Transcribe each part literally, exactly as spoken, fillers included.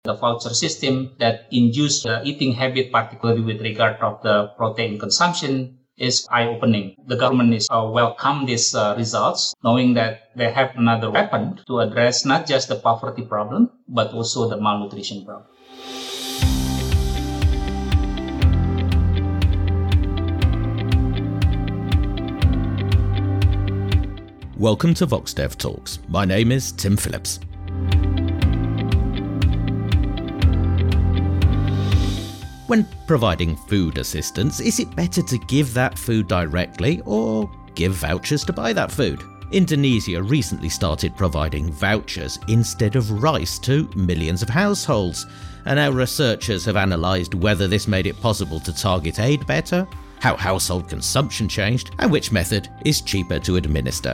the voucher system that induce the eating habit, particularly with regard of the protein consumption, is eye-opening. The government is uh, welcome these uh, results, knowing that they have another weapon to address not just the poverty problem, but also the malnutrition problem. Welcome to VoxDev Talks. My name is Tim Phillips. When providing food assistance, is it better to give that food directly or give vouchers to buy that food? Indonesia recently started providing vouchers instead of rice to millions of households, and our researchers have analysed whether this made it possible to target aid better, how household consumption changed, and which method is cheaper to administer.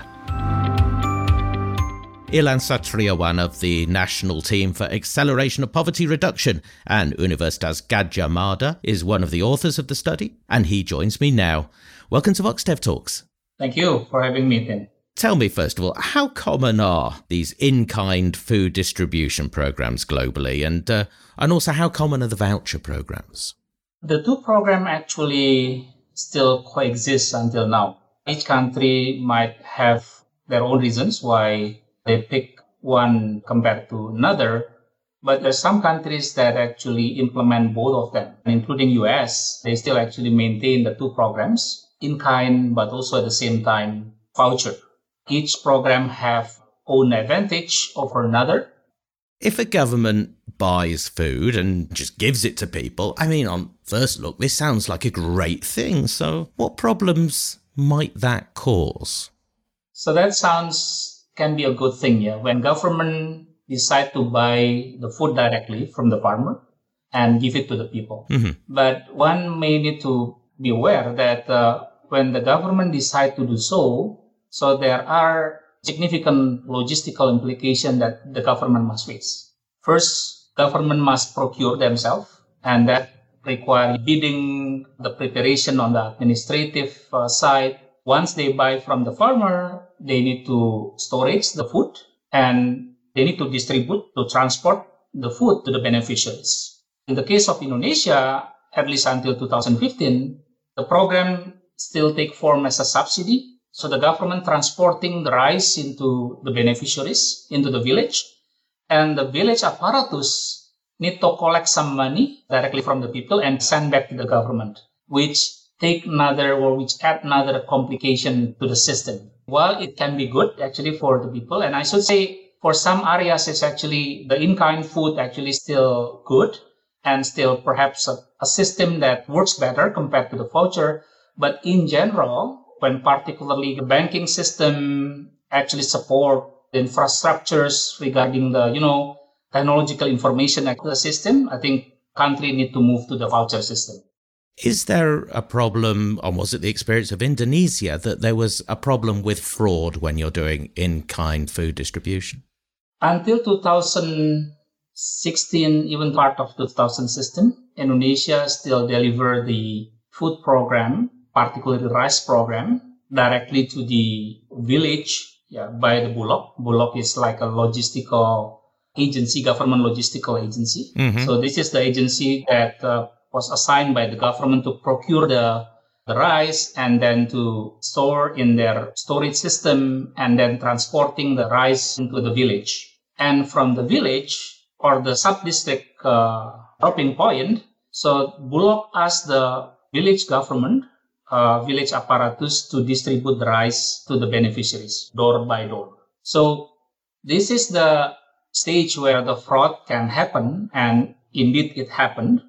Ilan Satriawan of the National Team for Acceleration of Poverty Reduction and Universitas Gadjah Mada is one of the authors of the study, and he joins me now. Welcome to VoxDev Talks. Thank you for having me, Tim. Tell me, first of all, how common are these in-kind food distribution programs globally, and uh, and also how common are the voucher programs? The two programs actually still coexist until now. Each country might have their own reasons why they pick one compared to another, but there's some countries that actually implement both of them, including U S. They still actually maintain the two programs, in kind, but also at the same time, voucher. Each program have own advantage over another. If a government buys food and just gives it to people, I mean, on first look, this sounds like a great thing. So what problems might that cause? So that sounds can be a good thing, yeah. When government decide to buy the food directly from the farmer and give it to the people. Mm-hmm. But one may need to be aware that uh, when the government decide to do so, so there are significant logistical implications that the government must face. First, government must procure themselves, and that requires bidding, the preparation on the administrative uh, side. Once they buy from the farmer, they need to storage the food and they need to distribute, to transport the food to the beneficiaries. In the case of Indonesia, at least until two thousand fifteen, the program still take form as a subsidy. So the government transporting the rice into the beneficiaries, into the village, and the village apparatus need to collect some money directly from the people and send back to the government, which take another or which add another complication to the system. While it can be good actually for the people, and I should say for some areas it's actually the in-kind food actually still good and still perhaps a, a system that works better compared to the voucher. But in general, when particularly the banking system actually support the infrastructures regarding the, you know, technological information system, I think country need to move to the voucher system. Is there a problem, or was it the experience of Indonesia, that there was a problem with fraud when you're doing in-kind food distribution? Until two thousand sixteen, even part of the two thousand system, Indonesia still deliver the food program, particularly the rice program, directly to the village yeah, by the Bulog. Bulog is like a logistical agency, government logistical agency. Mm-hmm. So this is the agency that uh, was assigned by the government to procure the, the rice and then to store in their storage system and then transporting the rice into the village. And from the village or the sub-district uh, dropping point, so Bulog asked the village government, uh, village apparatus to distribute the rice to the beneficiaries, door by door. So this is the stage where the fraud can happen, and indeed it happened.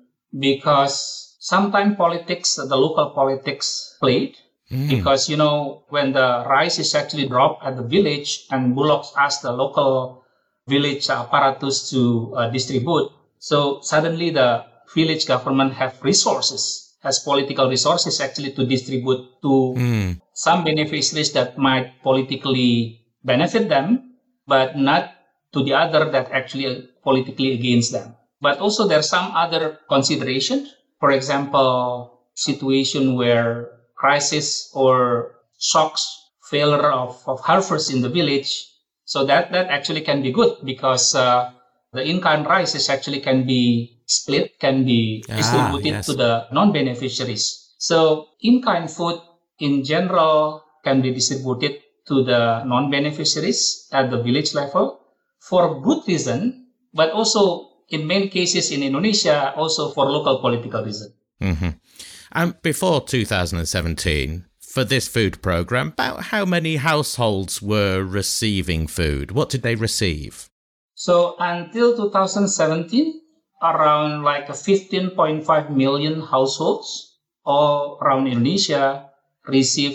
Because sometimes politics, the local politics played. Mm. Because, you know, when the rice is actually dropped at the village and Bulog asked the local village apparatus to uh, distribute, so suddenly the village government have resources, has political resources actually to distribute to mm. some beneficiaries that might politically benefit them, but not to the other that actually politically against them. But also there are some other considerations. For example, situation where crisis or shocks, failure of, of harvest in the village. So that, that actually can be good because uh, the in-kind rice is actually can be split, can be Ah, distributed yes. to the non-beneficiaries. So in-kind food in general can be distributed to the non-beneficiaries at the village level for good reason, but also in many cases in Indonesia, also for local political reason. Mm-hmm. And before two thousand seventeen, for this food program, about how many households were receiving food? What did they receive? So until two thousand seventeen, around like fifteen point five million households all around Indonesia receive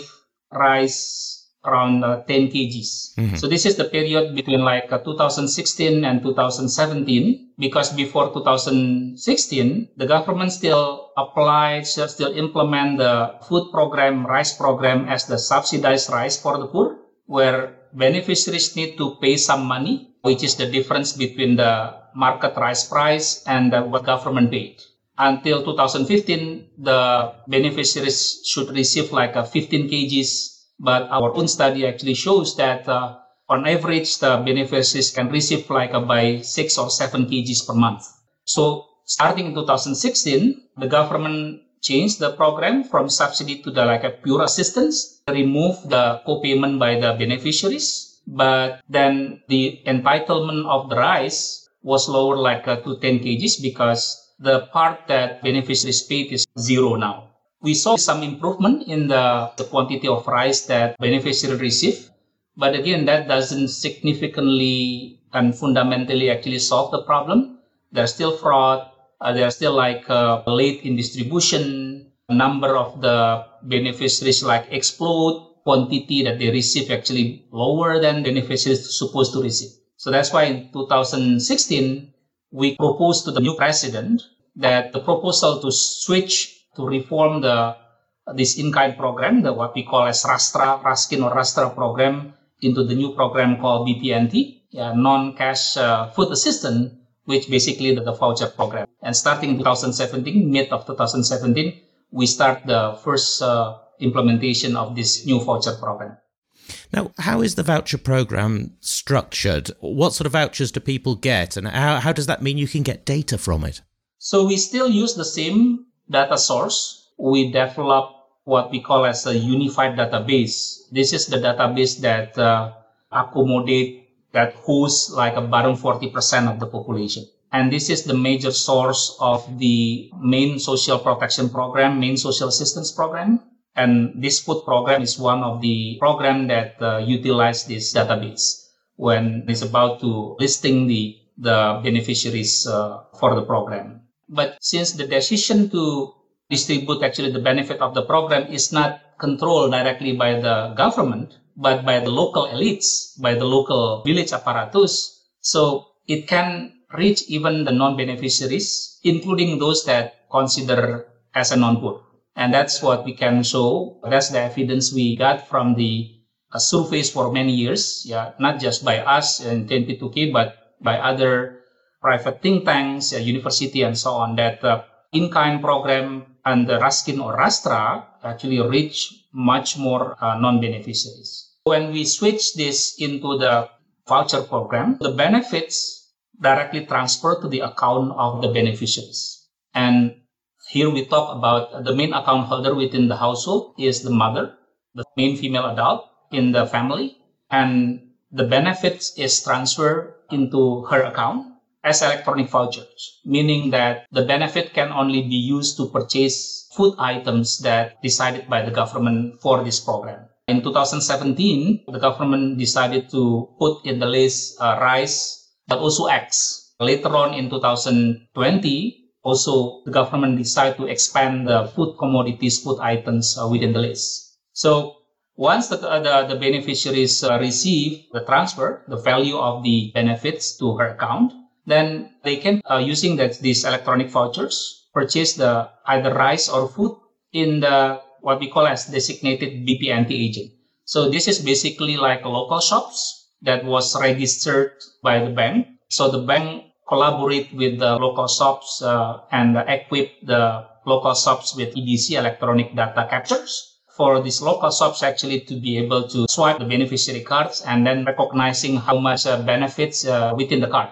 rice around uh, ten kilograms. Mm-hmm. So this is the period between like uh, two thousand sixteen and two thousand seventeen, because before two thousand sixteen, the government still applied, still implement the food program, rice program as the subsidized rice for the poor, where beneficiaries need to pay some money, which is the difference between the market rice price and uh, what government paid. Until two thousand fifteen, the beneficiaries should receive like uh, fifteen kilograms. But our own study actually shows that uh, on average, the beneficiaries can receive like uh, by six or seven kilograms per month. So starting in two thousand sixteen, the government changed the program from subsidy to the like a pure assistance, remove the co-payment by the beneficiaries. But then the entitlement of the rice was lower like uh, to ten kilograms because the part that beneficiaries paid is zero now. We saw some improvement in the, the quantity of rice that beneficiaries receive, but again, that doesn't significantly and fundamentally actually solve the problem. There's still fraud, uh, there's still like uh, late in distribution, a number of the beneficiaries like explode, quantity that they receive actually lower than beneficiaries supposed to receive. So that's why in two thousand sixteen, we proposed to the new president that the proposal to switch to reform the this in-kind program, the what we call as Rastra, Raskin or Rastra program, into the new program called B P N T, yeah, non-cash uh, food assistance, which basically the, the voucher program. And starting in two thousand seventeen, mid of two thousand seventeen, we start the first uh, implementation of this new voucher program. Now, how is the voucher program structured? What sort of vouchers do people get? And how, how does that mean you can get data from it? So we still use the same data source. We develop what we call as a unified database. This is the database that uh, accommodate, that hosts like about forty percent of the population. And this is the major source of the main social protection program, main social assistance program. And this food program is one of the program that uh, utilize this database when it's about to listing the, the beneficiaries uh, for the program. But since the decision to distribute actually the benefit of the program is not controlled directly by the government, but by the local elites, by the local village apparatus, so it can reach even the non-beneficiaries, including those that consider as a non-poor. And that's what we can show. That's the evidence we got from the uh, surveys for many years, yeah, not just by us in T N P two K, but by other private think tanks, uh, university, and so on, that the uh, in-kind program and the Raskin or Rastra actually reach much more uh, non-beneficiaries. When we switch this into the voucher program, the benefits directly transfer to the account of the beneficiaries. And here we talk about the main account holder within the household is the mother, the main female adult in the family, and the benefits is transferred into her account as electronic vouchers, meaning that the benefit can only be used to purchase food items that decided by the government for this program. In two thousand seventeen, the government decided to put in the list uh, rice, but also eggs. Later on in two thousand twenty, also the government decided to expand the food commodities, food items uh, within the list. So once the, uh, the, the beneficiaries uh, receive the transfer, the value of the benefits to her account, then they can, uh, using that, these electronic vouchers, purchase the either rice or food in the what we call as designated B P N T agent. So this is basically like local shops that was registered by the bank. So the bank collaborate with the local shops uh, and equip the local shops with E D C, electronic data captures, for these local shops actually to be able to swipe the beneficiary cards and then recognizing how much uh, benefits uh, within the card.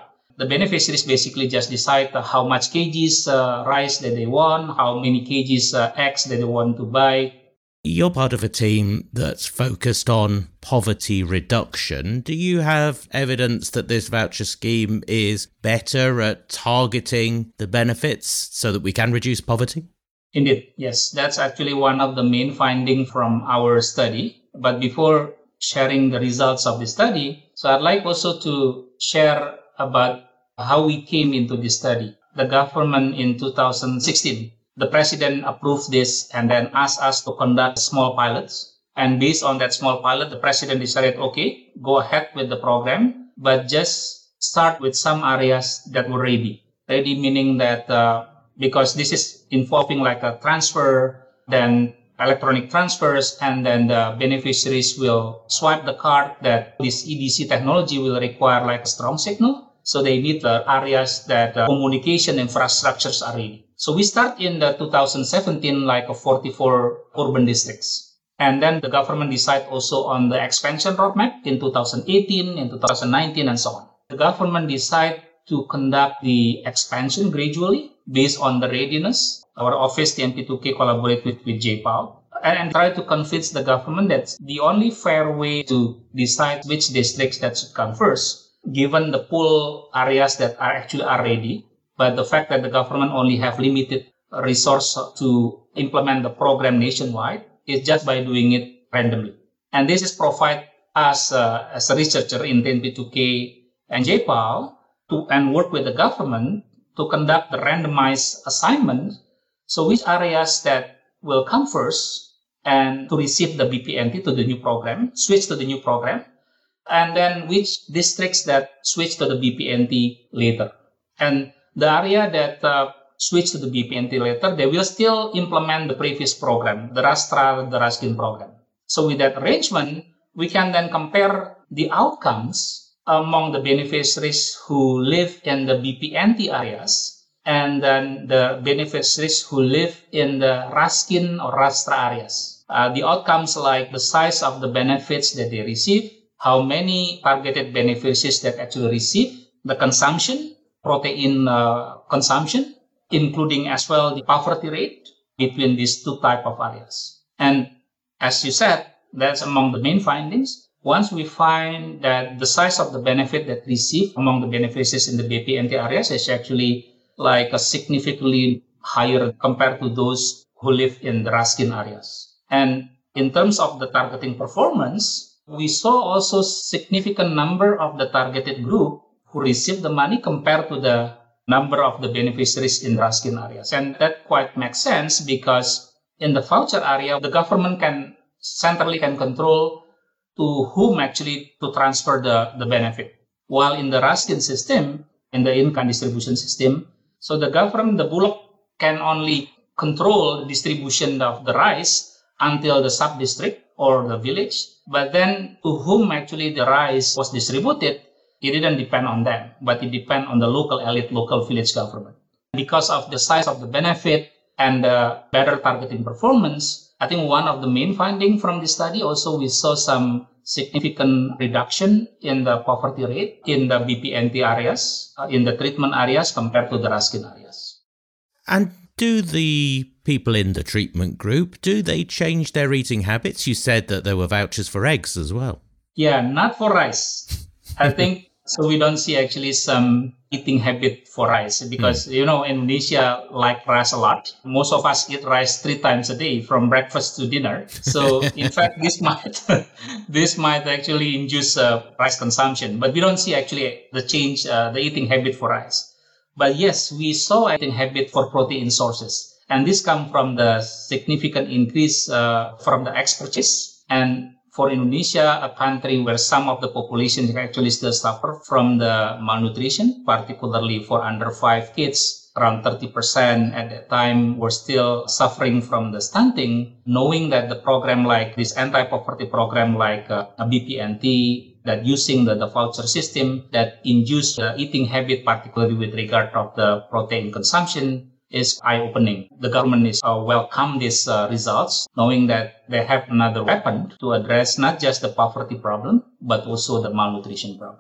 the beneficiaries basically just decide how much kgs uh, rice that they want, how many kgs uh, eggs that they want to buy. You're part of a team that's focused on poverty reduction. Do you have evidence that this voucher scheme is better at targeting the benefits so that we can reduce poverty? Indeed, yes. That's actually one of the main findings from our study. But before sharing the results of the study, so I'd like also to share about how we came into this study. The government in two thousand sixteen, the president approved this and then asked us to conduct small pilots. And based on that small pilot, the president decided, okay, go ahead with the program, but just start with some areas that were ready. Ready meaning that uh, because this is involving like a transfer, then electronic transfers, and then the beneficiaries will swipe the card, that this E D C technology will require like a strong signal. So they need the areas that uh, communication infrastructures are ready. So we start in the two thousand seventeen, like a forty-four urban districts. And then the government decide also on the expansion roadmap in two thousand eighteen, in two thousand nineteen, and so on. The government decide to conduct the expansion gradually based on the readiness. Our office, T N P two K, collaborate with, with J PAL and, and try to convince the government that the only fair way to decide which districts that should come first, given the pool areas that are actually are ready, but the fact that the government only have limited resource to implement the program nationwide is just by doing it randomly. And this is provide us uh, as a researcher in T N P two K and J PAL to and work with the government to conduct the randomized assignment. So which areas that will come first and to receive the B P N T to the new program, switch to the new program, and then which districts that switch to the B P N T later. And the area that uh, switch to the B P N T later, they will still implement the previous program, the Rastra, the Raskin program. So with that arrangement, we can then compare the outcomes among the beneficiaries who live in the B P N T areas and then the beneficiaries who live in the Raskin or Rastra areas. Uh, the outcomes like the size of the benefits that they receive, how many targeted beneficiaries that actually receive, the consumption, protein uh, consumption, including as well the poverty rate between these two type of areas. And as you said, that's among the main findings. Once we find that the size of the benefit that received among the beneficiaries in the B P N T areas is actually like a significantly higher compared to those who live in the Raskin areas. And in terms of the targeting performance, we saw also significant number of the targeted group who received the money compared to the number of the beneficiaries in Raskin areas. And that quite makes sense because in the voucher area, the government can centrally can control to whom actually to transfer the, the benefit. While in the Raskin system, in the income distribution system, so the government, the Bulog, can only control the distribution of the rice until the sub-district or the village. But then to whom actually the rice was distributed, it didn't depend on them, but it depends on the local elite, local village government. Because of the size of the benefit and the better targeting performance, I think one of the main findings from this study also we saw some significant reduction in the poverty rate in the B P N T areas, uh, in the treatment areas compared to the Raskin areas. And do the people in the treatment group, do they change their eating habits? You said that there were vouchers for eggs as well. Yeah, not for rice. I think so. We don't see actually some eating habit for rice because, mm. you know, Indonesia like rice a lot. Most of us eat rice three times a day from breakfast to dinner. So in fact, this might, this might actually induce uh, rice consumption, but we don't see actually the change, uh, the eating habit for rice. But yes, we saw eating habit for protein sources. And this comes from the significant increase uh, from the eggs purchase. And for Indonesia, a country where some of the population actually still suffer from the malnutrition, particularly for under five kids, around thirty percent at that time were still suffering from the stunting, knowing that the program like this anti-poverty program like uh, a B P N T, that using the, the voucher system that induce the eating habit, particularly with regard of the protein consumption, is eye-opening. The government is uh, welcome these uh, results, knowing that they have another weapon to address not just the poverty problem, but also the malnutrition problem.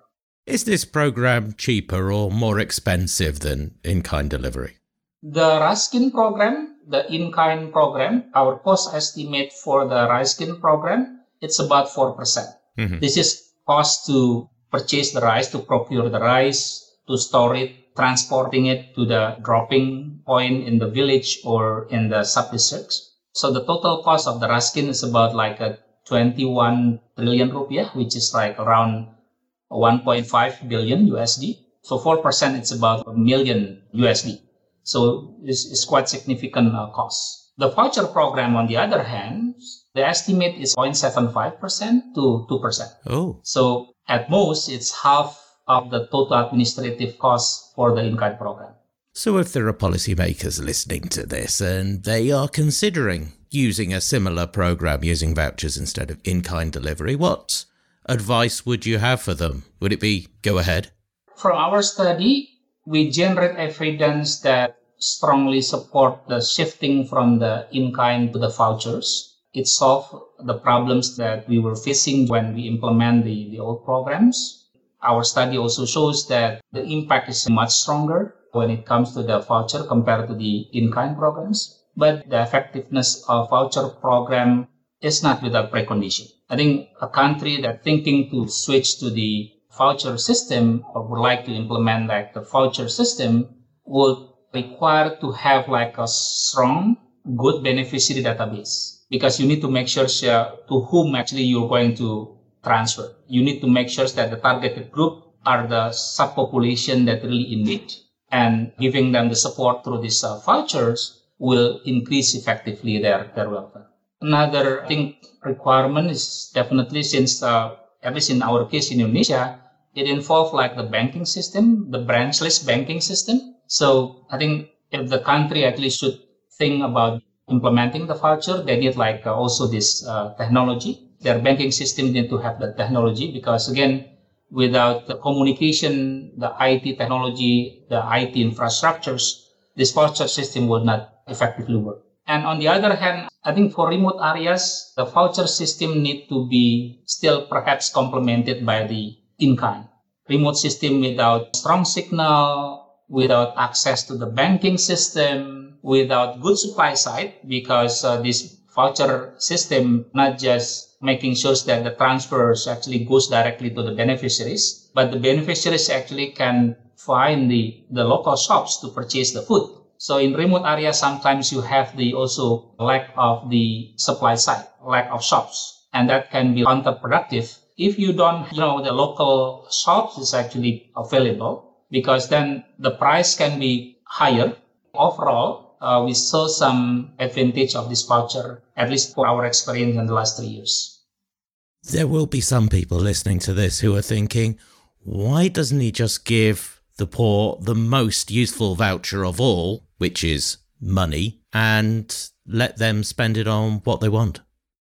Is this program cheaper or more expensive than in-kind delivery? The Raskin program, the in-kind program, our cost estimate for the Raskin program, it's about four percent. Mm-hmm. This is cost to purchase the rice, to procure the rice, to store it, transporting it to the dropping point in the village or in the sub-districts. So the total cost of the Raskin is about like a twenty-one trillion rupiah, which is like around one point five billion U S D. So four percent, it's about a million U S D. So this is quite significant uh, cost. The voucher program, on the other hand, the estimate is zero point seven five percent to two percent. Oh. So at most, it's half of the total administrative cost for the in-kind program. So if there are policymakers listening to this and they are considering using a similar program using vouchers instead of in-kind delivery, what advice would you have for them? Would it be go ahead? From our study, we generate evidence that strongly support the shifting from the in-kind to the vouchers. It solved the problems that we were facing when we implement the, the old programs. Our study also shows that the impact is much stronger when it comes to the voucher compared to the in-kind programs. But the effectiveness of voucher program is not without precondition. I think a country that thinking to switch to the voucher system or would like to implement like the voucher system would require to have like a strong, good beneficiary database. Because you need to make sure to whom actually you're going to transfer. You need to make sure that the targeted group are the subpopulation that really in need. And giving them the support through these uh, vouchers will increase effectively their, their welfare. Another, I think, requirement is definitely since, uh, at least in our case in Indonesia, it involves like the banking system, the branchless banking system. So I think if the country actually should think about implementing the voucher, they need like uh, also this uh, technology. Their banking system need to have the technology because again, without the communication, the I T technology, the I T infrastructures, this voucher system will not effectively work. And on the other hand, I think for remote areas, the voucher system need to be still perhaps complemented by the in-kind. Remote system without strong signal, without access to the banking system, without good supply side, because uh, this voucher system not just making sure that the transfers actually goes directly to the beneficiaries, but the beneficiaries actually can find the, the local shops to purchase the food. So in remote areas, sometimes you have the also lack of the supply side, lack of shops, and that can be counterproductive if you don't, you know, the local shops is actually available, because then the price can be higher. Overall, uh, we saw some advantage of this voucher, at least for our experience in the last three years. There will be some people listening to this who are thinking, why doesn't he just give the poor the most useful voucher of all, which is money, and let them spend it on what they want?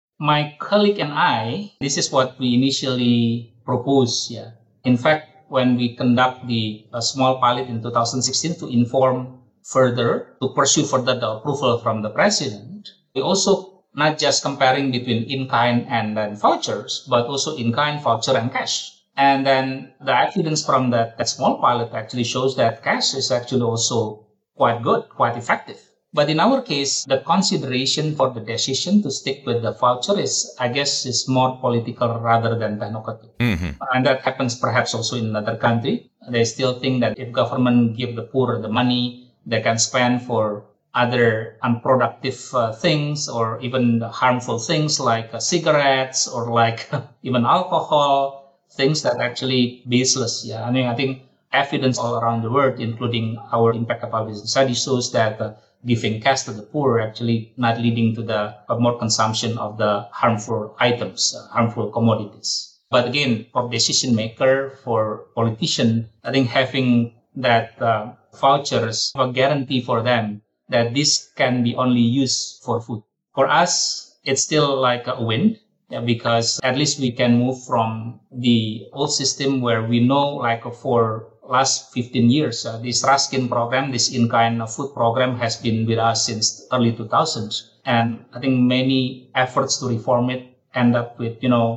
My colleague and I, this is what we initially proposed. Yeah. In fact, when we conduct the uh, small pilot in two thousand sixteen to inform further, to pursue further the approval from the president, we also not just comparing between in-kind and then vouchers, but also in-kind, voucher, and cash. And then the evidence from that, that small pilot actually shows that cash is actually also quite good, quite effective. But in our case, the consideration for the decision to stick with the voucher is, I guess, is more political rather than technocratic. Mm-hmm. And that happens perhaps also in another country. They still think that if government give the poor the money, they can spend for other unproductive uh, things or even harmful things like uh, cigarettes or like even alcohol, things that actually baseless. Yeah, I mean, I think evidence all around the world, including our impact evaluation study, shows that uh, giving cash to the poor actually not leading to the uh, more consumption of the harmful items, uh, harmful commodities. But again, for decision maker, for politician, I think having that uh, vouchers a guarantee for them that this can be only used for food. For us, it's still like a win. Yeah, because at least we can move from the old system where we know like for last fifteen years, uh, this Raskin program, this in-kind food program has been with us since early two thousands. And I think many efforts to reform it end up with, you know,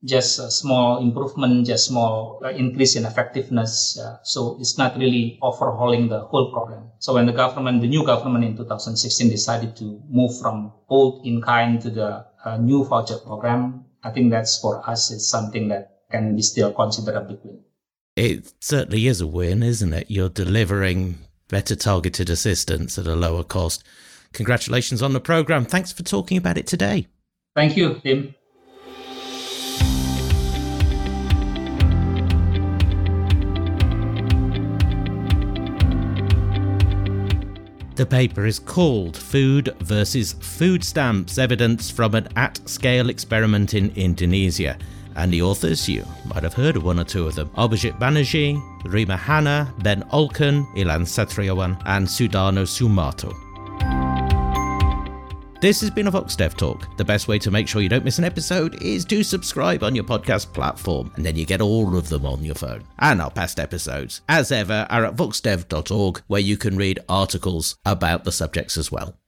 just a small improvement, just small uh, increase in effectiveness. Uh, so it's not really overhauling the whole program. So when the government, the new government in two thousand sixteen decided to move from old in-kind to the uh, new voucher program, I think that's for us, it's something that can be still considered a big win. It certainly is a win, isn't it? You're delivering better targeted assistance at a lower cost. Congratulations on the program. Thanks for talking about it today. Thank you, Tim. The paper is called Food versus Food Stamps, Evidence from an At-Scale Experiment in Indonesia. And the authors, you might have heard of one or two of them: Abhijit Banerjee, Rima Hanna, Ben Olken, Ilan Satriawan, and Sudarno Sumarto. This has been a VoxDev Talk. The best way to make sure you don't miss an episode is to subscribe on your podcast platform, and then you get all of them on your phone. And our past episodes, as ever, are at voxdev dot org, where you can read articles about the subjects as well.